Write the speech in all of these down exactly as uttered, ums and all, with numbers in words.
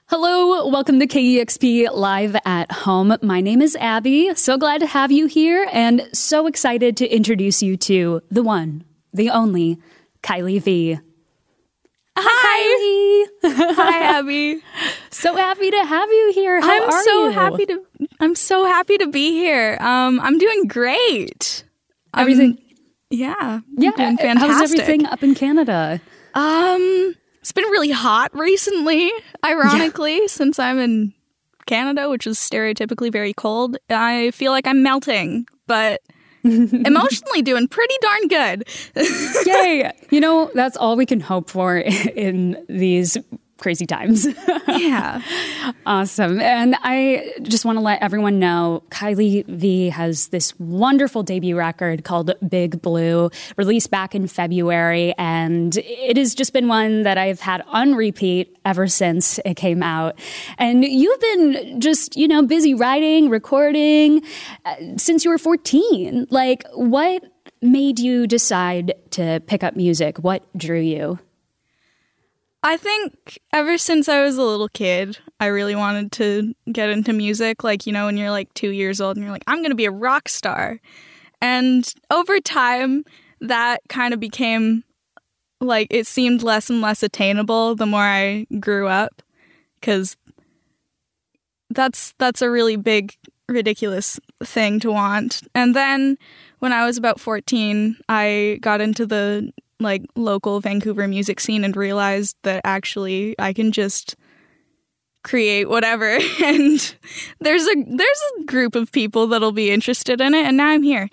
Hello, welcome to K E X P Live at Home. My name is Abby. So glad to have you here and so excited to introduce you to the one, the only, Kylie V. Hi, Kylie. Hi, Abby. So happy to have you here. How I'm are so you? happy to. I'm so happy to be here. Um, I'm doing great. Everything. Um, yeah. Yeah. Doing fantastic. How's everything up in Canada? Um, it's been really hot recently. Ironically, yeah. Since I'm in Canada, which is stereotypically very cold, I feel like I'm melting, but emotionally doing pretty darn good. Yay! You know, that's all we can hope for in these crazy times. Yeah. Awesome. And I just want to let everyone know Kylie V has this wonderful debut record called Big Blue, released back in February. And it has just been one that I've had on repeat ever since it came out. And you've been just, you know, busy writing, recording uh, since you were fourteen. Like, what made you decide to pick up music? What drew you? I think ever since I was a little kid, I really wanted to get into music. Like, you know, when you're like two years old and you're like, I'm going to be a rock star. And over time, that kind of became like, it seemed less and less attainable the more I grew up. Because that's, that's a really big, ridiculous thing to want. And then when I was about fourteen, I got into the like local Vancouver music scene and realized that actually I can just create whatever, and there's a there's a group of people that'll be interested in it, and now I'm here.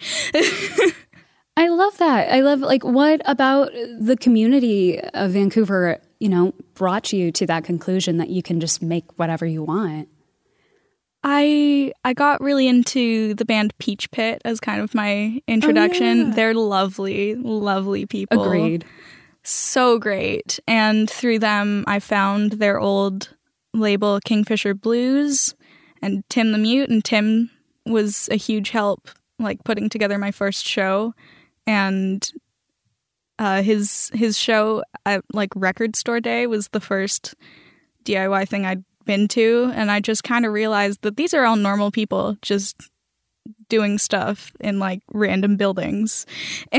I love that. I love, like, what about the community of Vancouver, you know, brought you to that conclusion that you can just make whatever you want? I I got really into the band Peach Pit as kind of my introduction. Oh, yeah. They're lovely, lovely people. Agreed. So great. And through them, I found their old label Kingfisher Blues and Tim the Mute. And Tim was a huge help, like, putting together my first show. And uh, his his show at, like, Record Store Day was the first D I Y thing I'd been to, and I just kind of realized that these are all normal people just doing stuff in like random buildings, and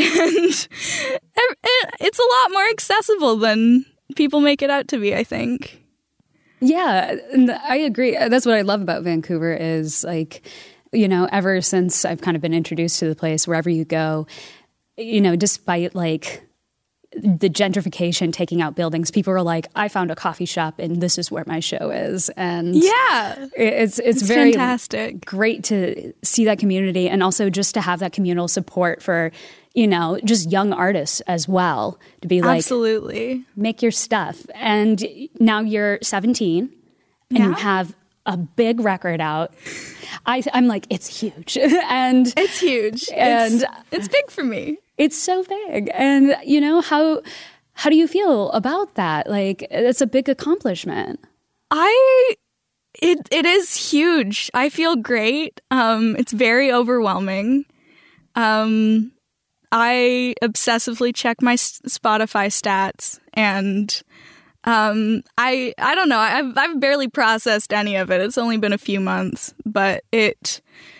it's a lot more accessible than people make it out to be, I think. Yeah, and I agree. That's what I love about Vancouver is, like, you know, ever since I've kind of been introduced to the place, wherever you go, you know, despite like the gentrification taking out buildings, people are like, I found a coffee shop and this is where my show is. And yeah, it's, it's, it's very fantastic. Great to see that community, and also just to have that communal support for, you know, just young artists as well, to be like, absolutely, make your stuff. And now you're seventeen and yeah. you have a big record out. I, I'm like, it's huge. and it's huge. And it's, it's big for me. It's so big. And, you know, how how do you feel about that? Like, it's a big accomplishment. I, it it is huge. I feel great. Um, it's very overwhelming. Um, I obsessively check my Spotify stats, and um, I I don't know. I've I've barely processed any of it. It's only been a few months, but it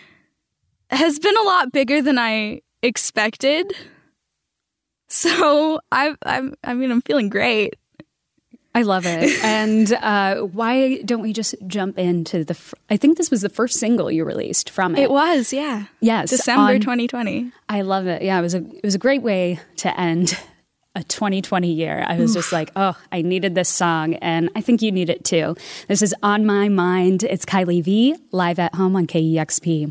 has been a lot bigger than I expected. So I I I mean I'm feeling great. I love it. And uh, why don't we just jump into the? Fr- I think this was the first single you released from it. It was, yeah. Yes, December on, twenty twenty. I love it. Yeah, it was a it was a great way to end a twenty twenty year. I was Oof. just like, oh, I needed this song, and I think you need it too. This is On My Mind. It's Kylie V, live at home on K E X P.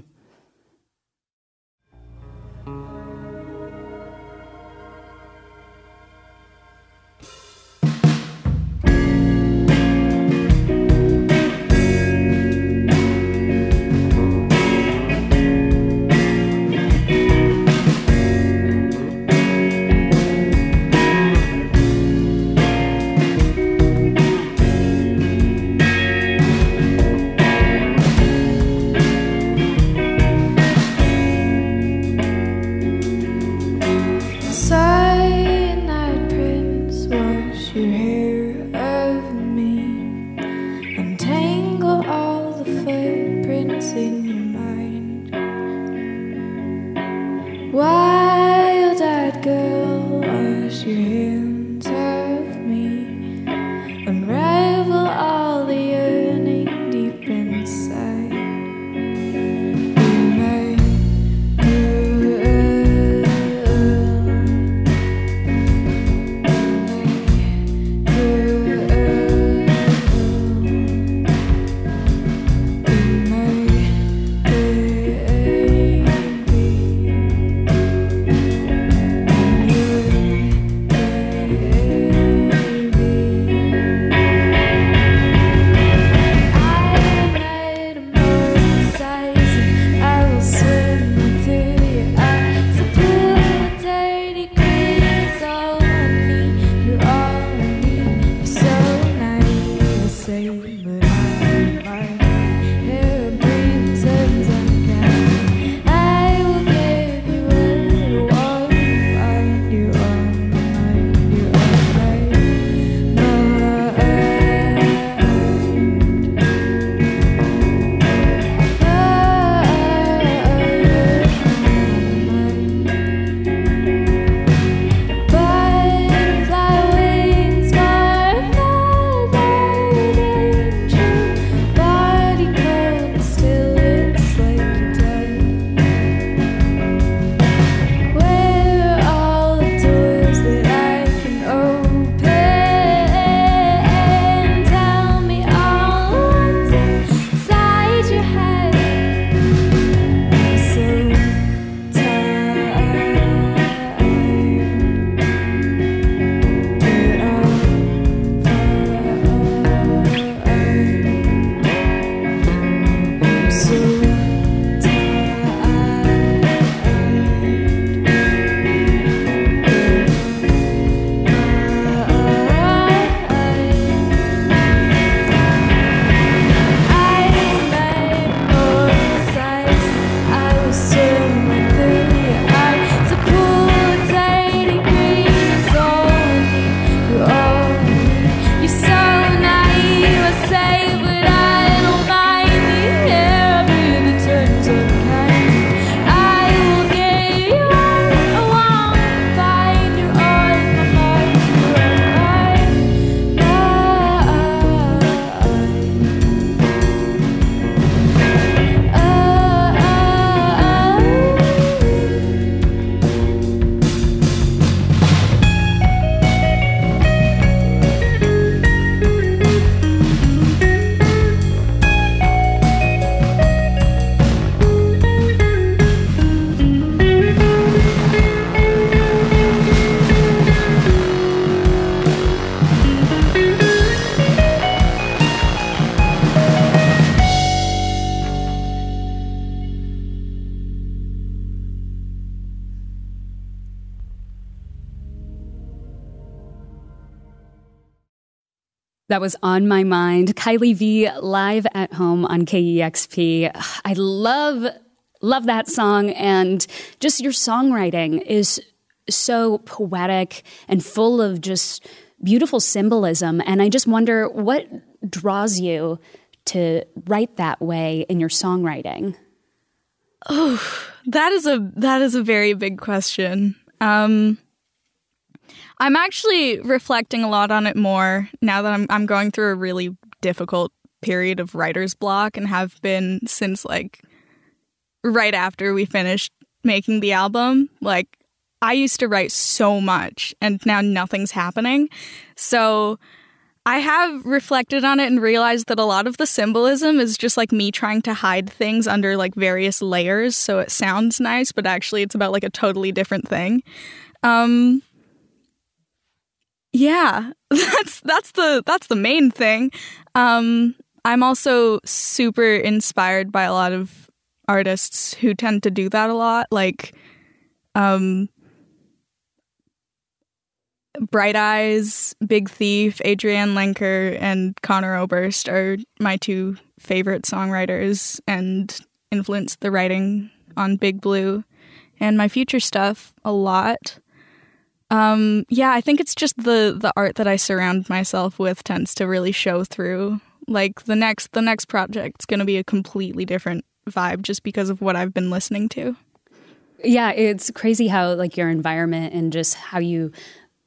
unravel all the yearning deep inside. That was On My Mind. Kylie V live at home on K E X P. I love, love that song. And just your songwriting is so poetic and full of just beautiful symbolism. And I just wonder what draws you to write that way in your songwriting? Oh, that is a that is a very big question. Um, I'm actually reflecting a lot on it more now that I'm I'm going through a really difficult period of writer's block and have been since like right after we finished making the album. Like I used to write so much and now nothing's happening. So I have reflected on it and realized that a lot of the symbolism is just like me trying to hide things under like various layers so it sounds nice, but actually it's about like a totally different thing. Um, yeah, that's that's the that's the main thing. Um, I'm also super inspired by a lot of artists who tend to do that a lot, like um Bright Eyes, Big Thief, Adrienne Lenker, and Conor Oberst are my two favorite songwriters and influenced the writing on Big Blue and my future stuff a lot. Um, yeah, I think it's just the the art that I surround myself with tends to really show through. Like the next the next project's going to be a completely different vibe just because of what I've been listening to. Yeah, it's crazy how like your environment and just how you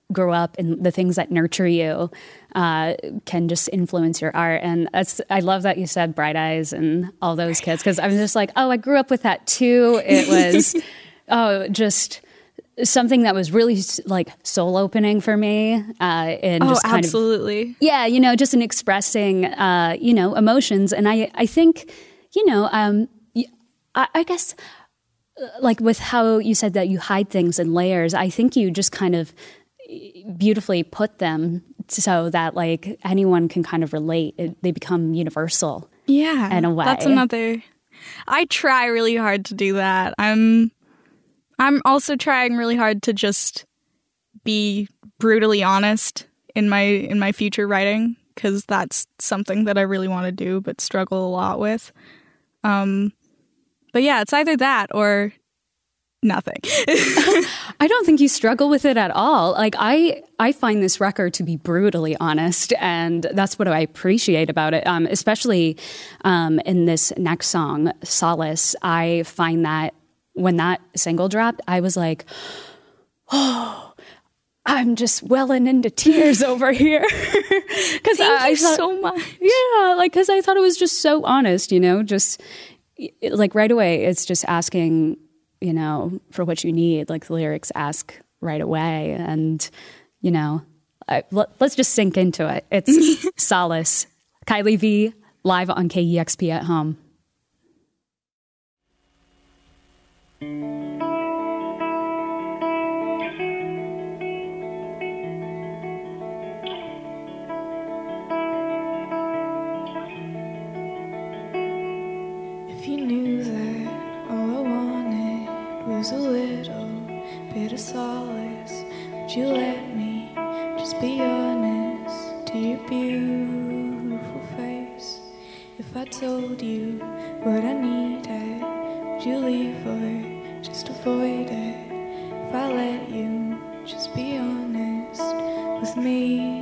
grew up and the things that nurture you uh, can just influence your art. And that's, I love that you said Bright Eyes and all those kids, because I'm just like, oh, I grew up with that too. It was, oh, just something that was really like soul opening for me. Uh, and oh, just kind absolutely. Of, yeah, you know, just in expressing, uh, you know, emotions. And I, I think, you know, um, I, I guess like with how you said that you hide things in layers, I think you just kind of beautifully put them so that like anyone can kind of relate. It, they become universal. Yeah, in a way. That's another. I try really hard to do that. I'm. I'm also trying really hard to just be brutally honest in my in my future writing, because that's something that I really want to do but struggle a lot with. Um, but yeah, it's either that or nothing. I don't think you struggle with it at all. Like I, I find this record to be brutally honest, and that's what I appreciate about it. Um, especially um, in this next song, Solace, I find that when that single dropped, I was like, oh, I'm just welling into tears over here. Because Thank I you thought, so much. Yeah, like because I thought it was just so honest, you know, just like right away, it's just asking, you know, for what you need. Like the lyrics ask right away, and you know, I, let, let's just sink into it. It's Solace, Kylie V, live on K E X P at home. If you knew that all I wanted was a little bit of solace, would you let me just be honest to your beautiful face? If I told you what I needed, would you leave or just avoid it? If I let you just be honest with me.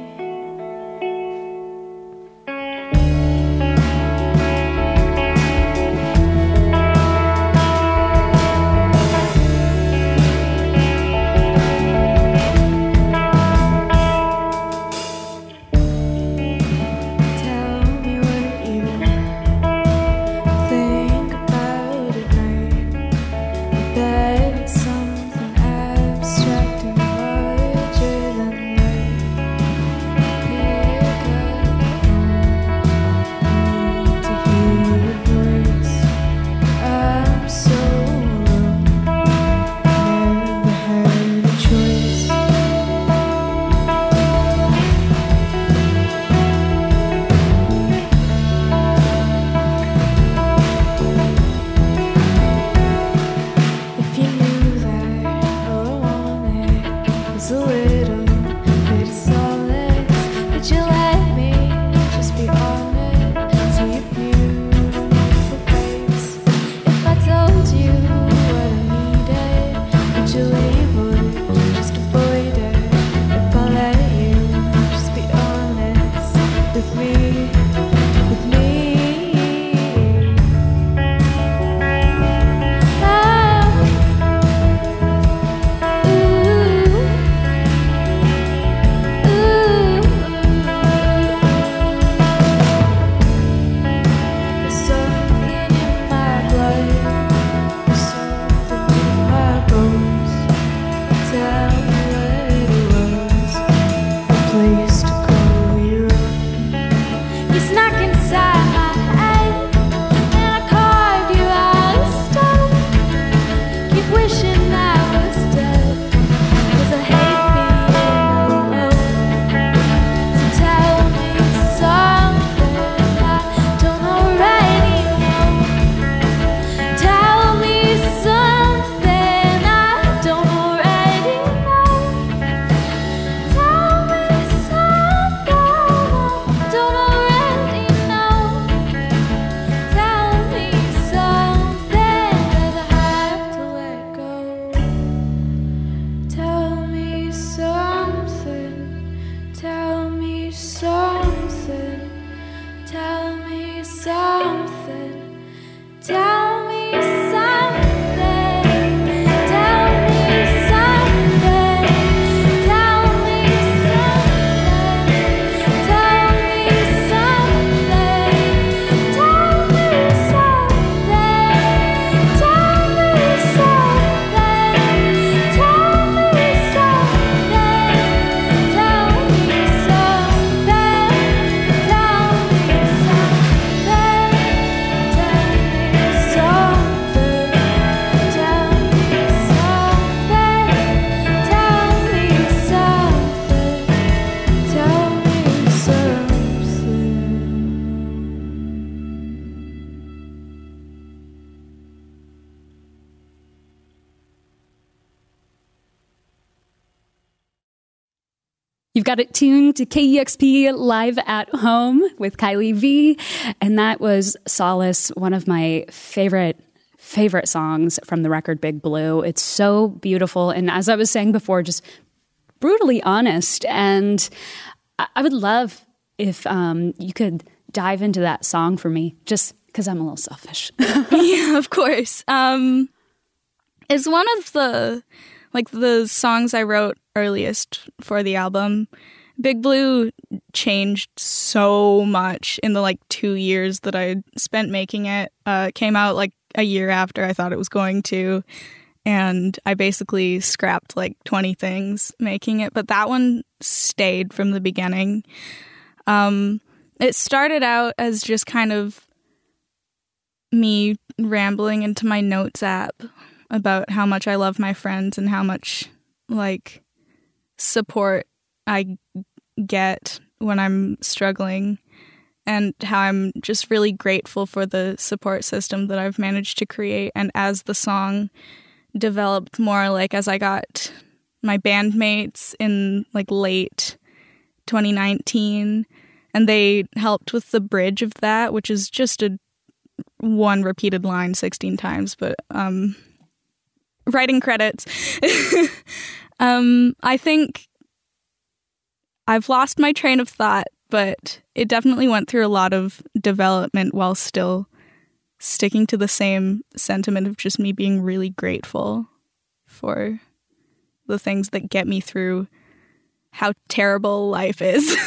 You've got it tuned to K E X P Live at Home with Kylie V. And that was Solace, one of my favorite, favorite songs from the record Big Blue. It's so beautiful. And as I was saying before, just brutally honest. And I would love if um, you could dive into that song for me, just because I'm a little selfish. Yeah, of course. Um, it's one of the, like, the songs I wrote earliest for the album. Big Blue changed so much in the like two years that I spent making it. Uh, it came out like a year after I thought it was going to, and I basically scrapped like twenty things making it, but that one stayed from the beginning. Um, it started out as just kind of me rambling into my notes app about how much I love my friends and how much like support I get when I'm struggling, and how I'm just really grateful for the support system that I've managed to create. And as the song developed more, like as I got my bandmates in like late twenty nineteen, and they helped with the bridge of that, which is just a one repeated line sixteen times, but um writing credits. um I think I've lost my train of thought, but it definitely went through a lot of development while still sticking to the same sentiment of just me being really grateful for the things that get me through how terrible life is.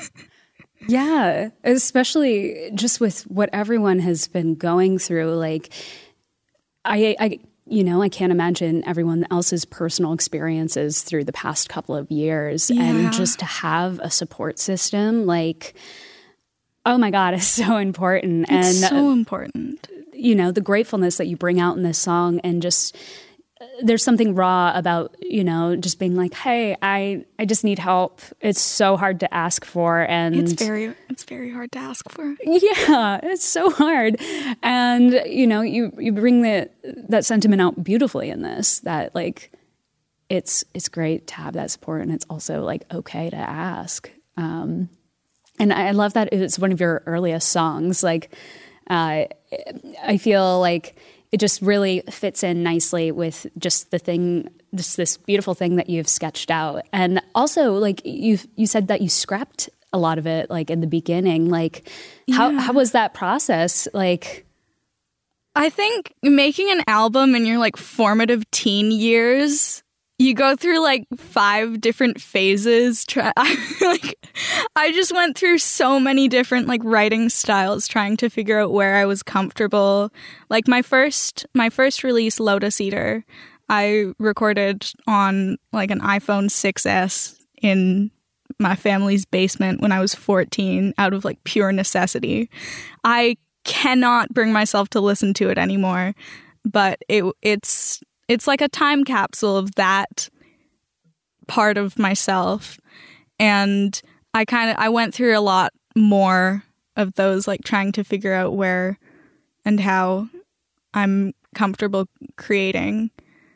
Yeah, especially just with what everyone has been going through. Like, I, I, you know, I can't imagine everyone else's personal experiences through the past couple of years. Yeah. And just to have a support system, like, oh my God, is so important. It's and so important. You know, the gratefulness that you bring out in this song, and just there's something raw about, you know, just being like, hey, I, I just need help. It's so hard to ask for. And It's very it's very hard to ask for. Yeah, it's so hard. And, you know, you, you bring the, that sentiment out beautifully in this, that like, it's, it's great to have that support, and it's also like, okay to ask. Um, and I love that it's one of your earliest songs. Like, uh, I feel like it just really fits in nicely with just the thing, just this beautiful thing that you've sketched out. And also, like, you you said that you scrapped a lot of it, like, in the beginning. Like, how, Yeah. how was that process? Like, I think making an album in your like formative teen years, you go through like five different phases. Try, I, like, I just went through so many different like writing styles, trying to figure out where I was comfortable. Like my first, my first release, Lotus Eater, I recorded on like an iPhone six S in my family's basement when I was fourteen, out of like pure necessity. I cannot bring myself to listen to it anymore, but it it's. It's like a time capsule of that part of myself. And I kind of, I went through a lot more of those, like trying to figure out where and how I'm comfortable creating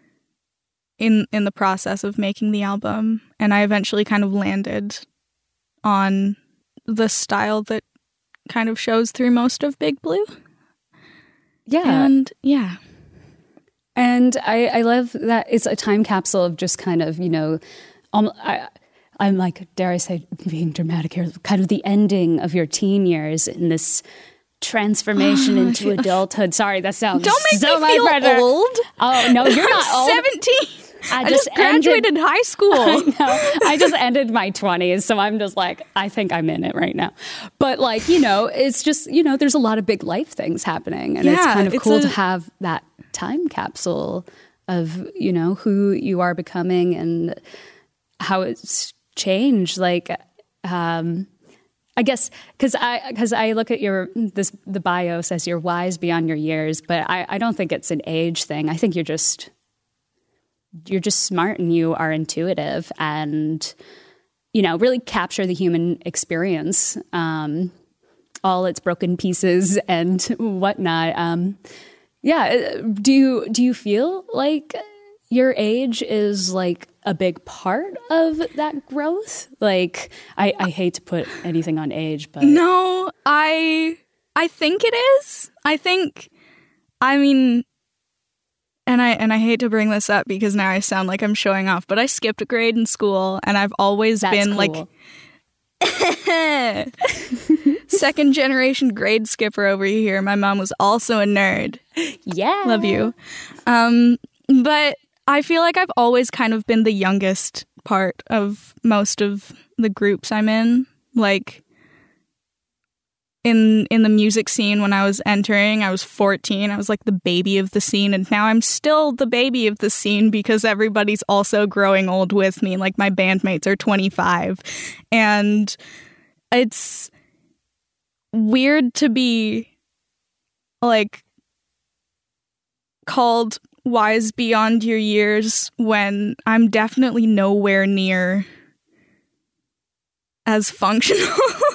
in, in the process of making the album. And I eventually kind of landed on the style that kind of shows through most of Big Blue. yeah. And yeah. And I, I love that it's a time capsule of just kind of, you know, um, I, I'm like, dare I say, being dramatic here, kind of the ending of your teen years in this transformation into adulthood. Sorry, that sounds Don't make so me feel pressure. old. Oh, no, you're not I'm old. seventeen. I I just just graduated ended- high school. I know. I just ended my twenties, so I'm just like, I think I'm in it right now. But like, you know, it's just, you know, there's a lot of big life things happening, and it's Yeah, kind of it's cool a- to have that time capsule of, you know, who you are becoming and how it's changed. Like, um, I guess because I because I look at your this the bio says you're wise beyond your years, but I, I don't think it's an age thing. I think you're just you're just smart, and you are intuitive, and you know, really capture the human experience, um, all its broken pieces and whatnot. Um, yeah, do you do you feel like your age is like a big part of that growth? Like, I, I hate to put anything on age, but no, I I think it is. I think, I mean, and I and I hate to bring this up because now I sound like I'm showing off, but I skipped a grade in school, and I've always That's been cool. like second generation grade skipper over here. My mom was also a nerd. Yeah. Love you. Um, but I feel like I've always kind of been the youngest part of most of the groups I'm in. Like, in in the music scene when I was entering, I was fourteen. I was like the baby of the scene, and now I'm still the baby of the scene because everybody's also growing old with me. Like, my bandmates are twenty-five. And it's weird to be, like, called wise beyond your years when I'm definitely nowhere near as functional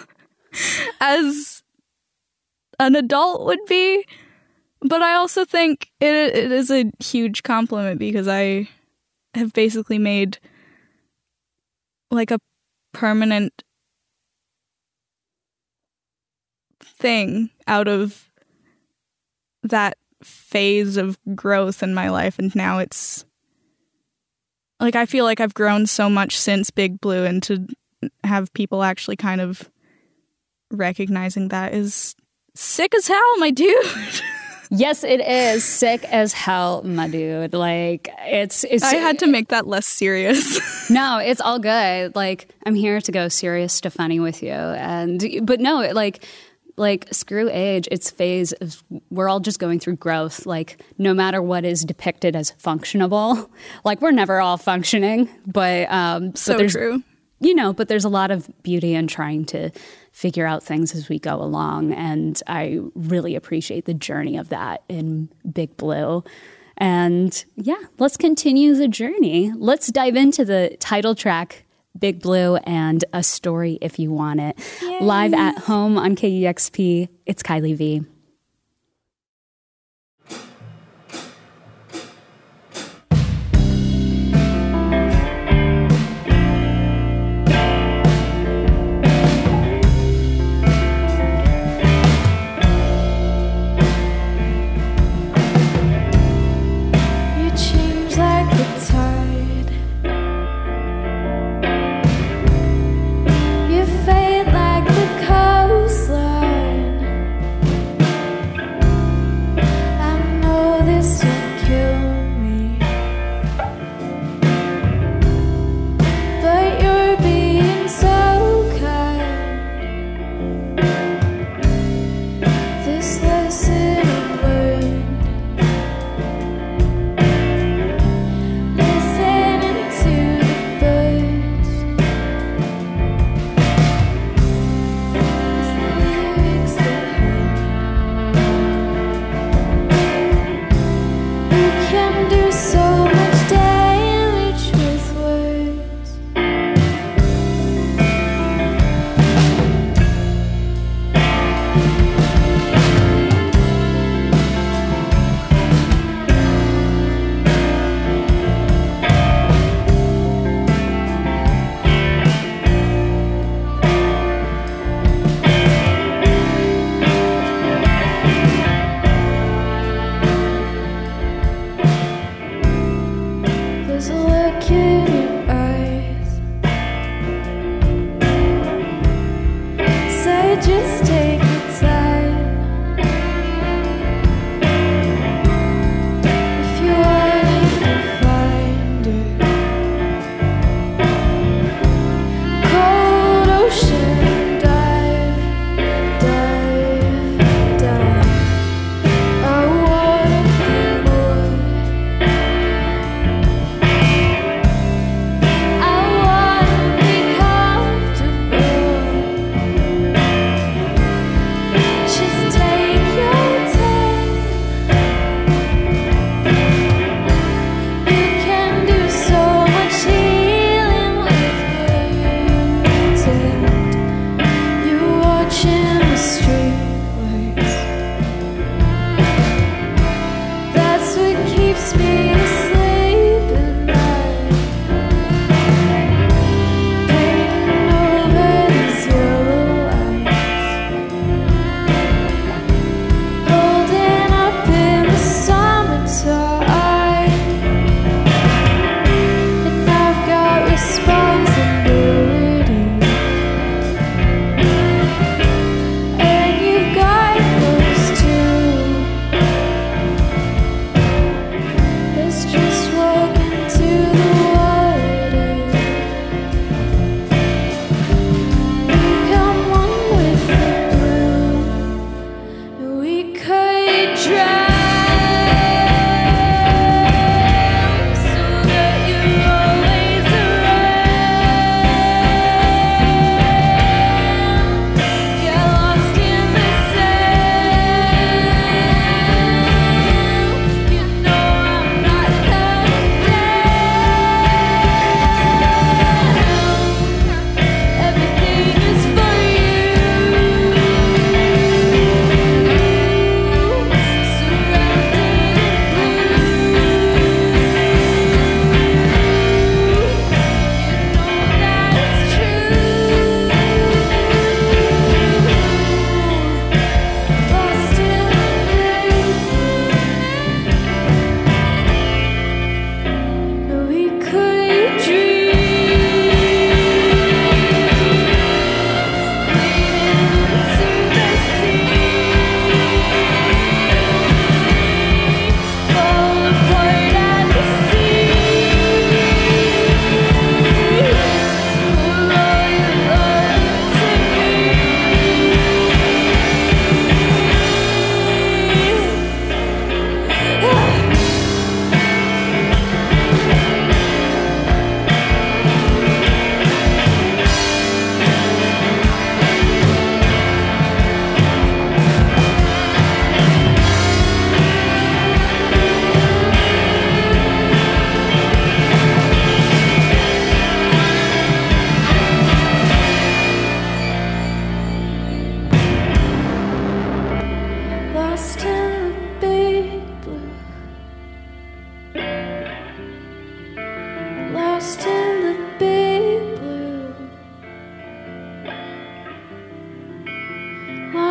as an adult would be. But I also think it it is a huge compliment because I have basically made like a permanent thing out of that phase of growth in my life, and now it's like I feel like I've grown so much since Big Blue, and to have people actually kind of recognizing that is sick as hell, my dude. Yes, it is sick as hell, my dude. Like, it's it's I had to make that less serious. No, it's all good. Like, I'm here to go serious to funny with you, and but no, like like screw age, it's phase of, we're all just going through growth. Like, no matter what is depicted as functionable, like, we're never all functioning, but um so but there's, true. You know, but there's a lot of beauty in trying to figure out things as we go along, and I really appreciate the journey of that in Big Blue. And yeah, let's continue the journey. Let's dive into the title track, Big Blue, and A Story If You Want It. Yay. Live at home on K E X P, it's Kylie V. You fade like the coastline.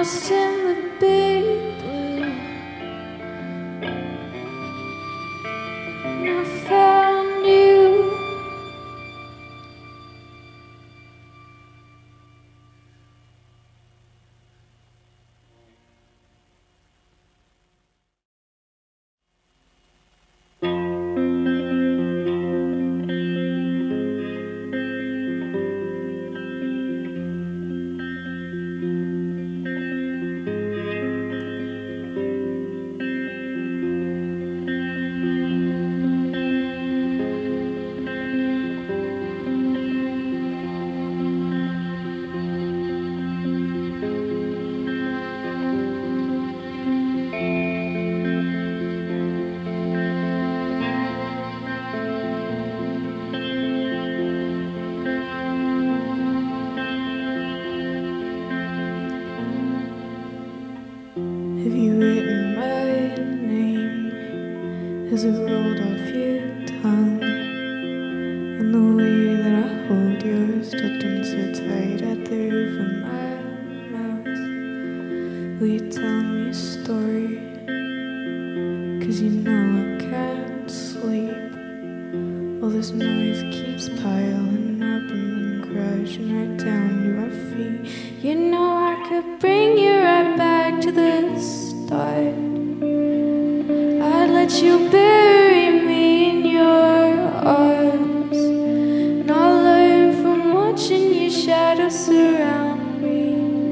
lost in the big blue, and I found you. Have you written my name? Has it rolled off your tongue? In the way that I hold yours, tucked in so tight at the roof of my mouth. Will you tell me a story? 'Cause you know I can't sleep. All this noise keeps piling up and then crashing right down to our feet. You know I could bring you right back to the start. I'd let you bury me in your arms, and I'll learn from watching your shadow surround me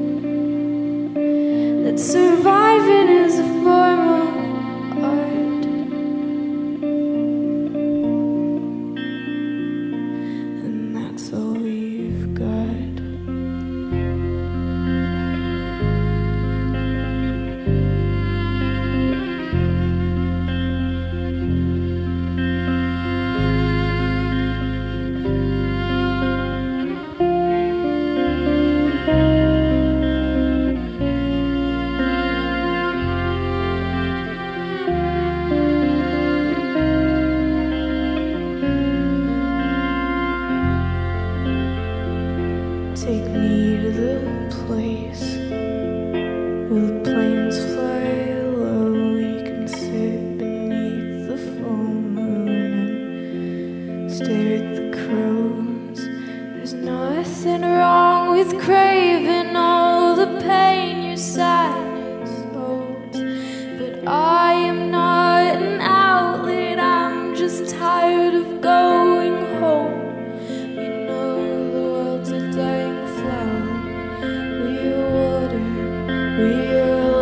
that surviving is a form of art. And that's all we've got. Take me to the place where the planes fly low. You can sit beneath the full moon and stare at the crows. There's nothing wrong with craving all the pain your sadness holds, but I am not an outlet. I'm just tired of going home. You know the world's a dying flower. We're water, we're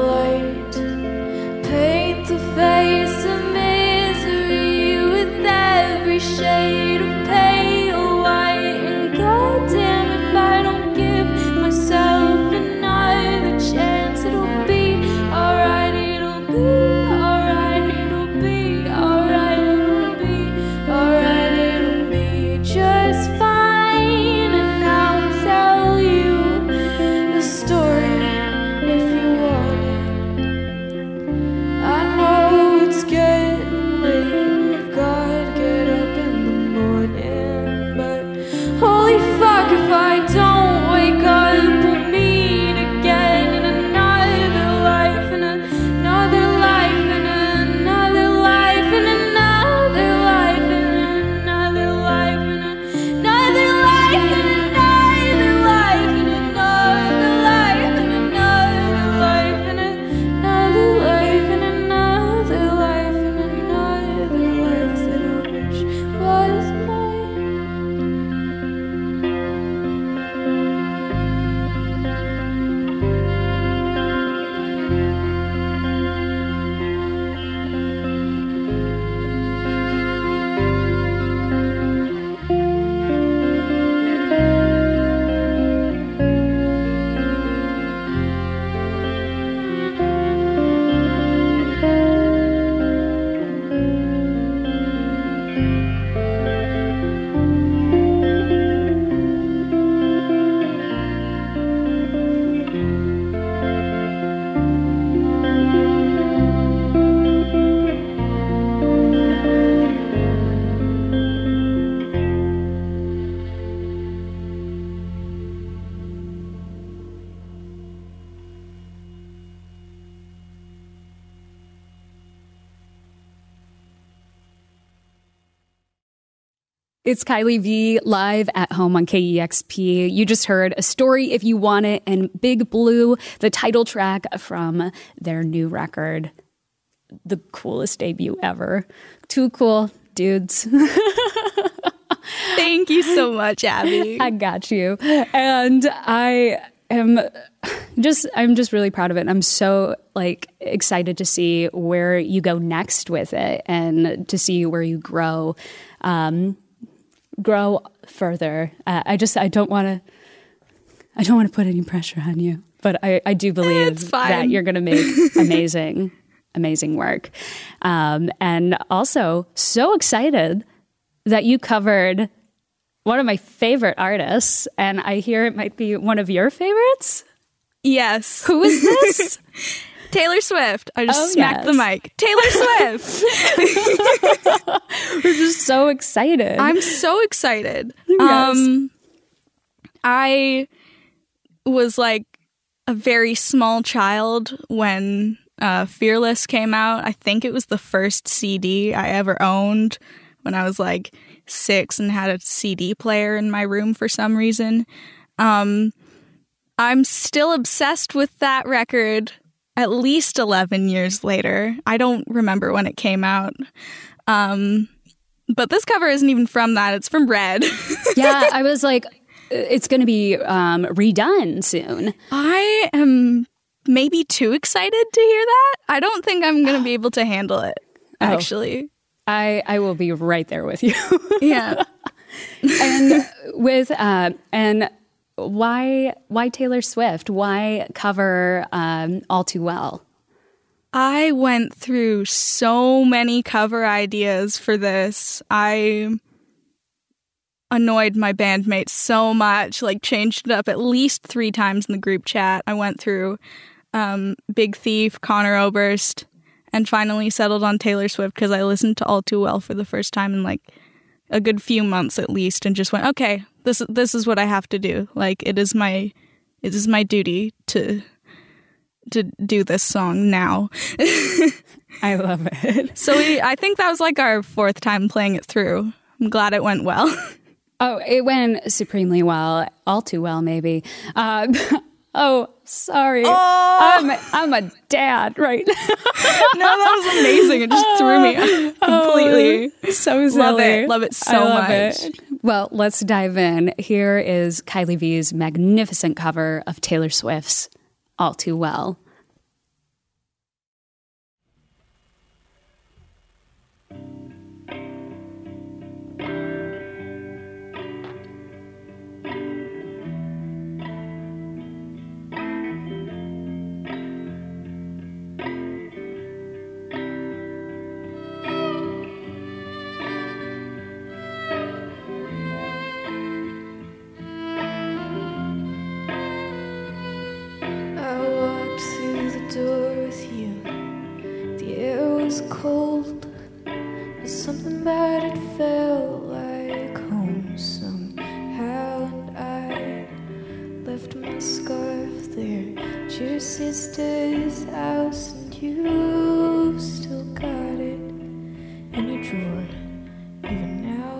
It's Kylie V live at home on K E X P. You just heard A Story If You Want It and Big Blue, the title track from their new record. The coolest debut ever. Too cool, dudes. Thank you so much, Abby. I got you. And I am just, I'm just really proud of it. I'm so like excited to see where you go next with it and to see where you grow. Um, grow further. Uh, I just, I don't want to, I don't want to put any pressure on you, but I, I do believe that you're going to make amazing, amazing work. Um, and also so excited that you covered one of my favorite artists, and I hear it might be one of your favorites. Yes. Who is this? Taylor Swift. I just oh, smacked yes. the mic. Taylor Swift. We're just so excited. I'm so excited. Yes. Um, I was like a very small child when uh, Fearless came out. I think it was the first C D I ever owned when I was like six and had a C D player in my room for some reason. Um, I'm still obsessed with that record. At least eleven years later. I don't remember when it came out. Um, but this cover isn't even from that. It's from Red. Yeah, I was like, it's going to be um, redone soon. I am maybe too excited to hear that. I don't think I'm going to be able to handle it, actually. Oh, I, I will be right there with you. Yeah. And with, uh, and... Why why Taylor Swift? Why cover um, All Too Well? I went through so many cover ideas for this. I annoyed my bandmates so much, like changed it up at least three times in the group chat. I went through um, Big Thief, Conor Oberst, and finally settled on Taylor Swift because I listened to All Too Well for the first time in like a good few months at least, and just went, okay, this this is what I have to do. Like it is my it is my duty to to do this song now. I love it. So we, I think that was like our fourth time playing it through. I'm glad it went well. Oh, it went supremely well. All too well, maybe. Uh, oh, sorry. Oh! I'm, I'm a dad right now. No, that was amazing. It just threw me completely. Oh, so silly. Love it. Love it so I love much. It. Well, let's dive in. Here is Kylie V's magnificent cover of Taylor Swift's All Too Well. Cold, but something about it felt like home somehow, and I left my scarf there at your sister's house, and you've still got it in your drawer even now.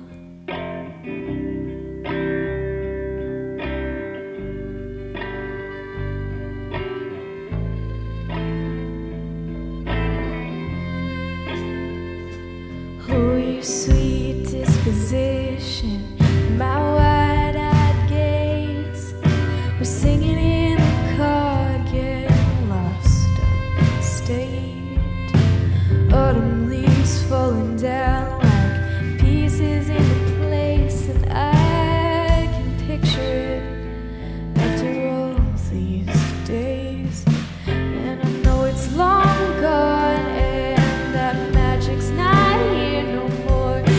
Sweet disposition, my wide-eyed gaze, we're singing in the car, getting lost on stage. Autumn leaves falling down like pieces into place, and I can picture it after all these days. And I know it's long gone, and that magic's not here no more.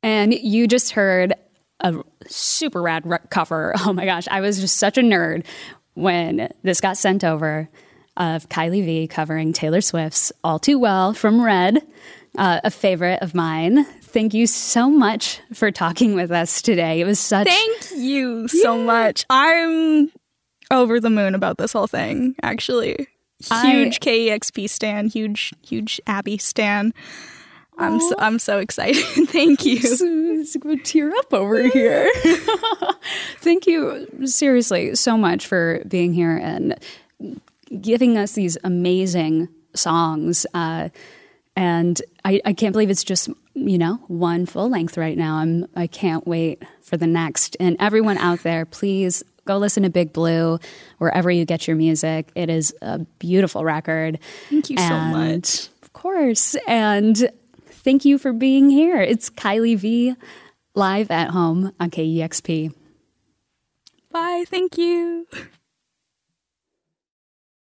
And you just heard a super rad r- cover. Oh my gosh, I was just such a nerd when this got sent over of Kylie V covering Taylor Swift's All Too Well from Red, uh, a favorite of mine. Thank you so much for talking with us today. It was such... Thank you so yeah. much. I'm over the moon about this whole thing, actually. Huge I... K E X P stan, huge, huge Abby stan. I'm so, I'm so excited. Thank you. I'm going to tear up over here. Thank you, seriously, so much for being here and giving us these amazing songs. Uh, and I, I can't believe it's just, you know, one full length right now. I'm I can't wait for the next. And everyone out there, please go listen to Big Blue wherever you get your music. It is a beautiful record. Thank you and, so much. Of course. And thank you for being here. It's Kylie V live at home on K E X P. Bye. Thank you.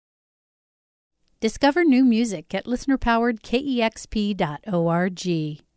Discover new music at listener powered K E X P dot org.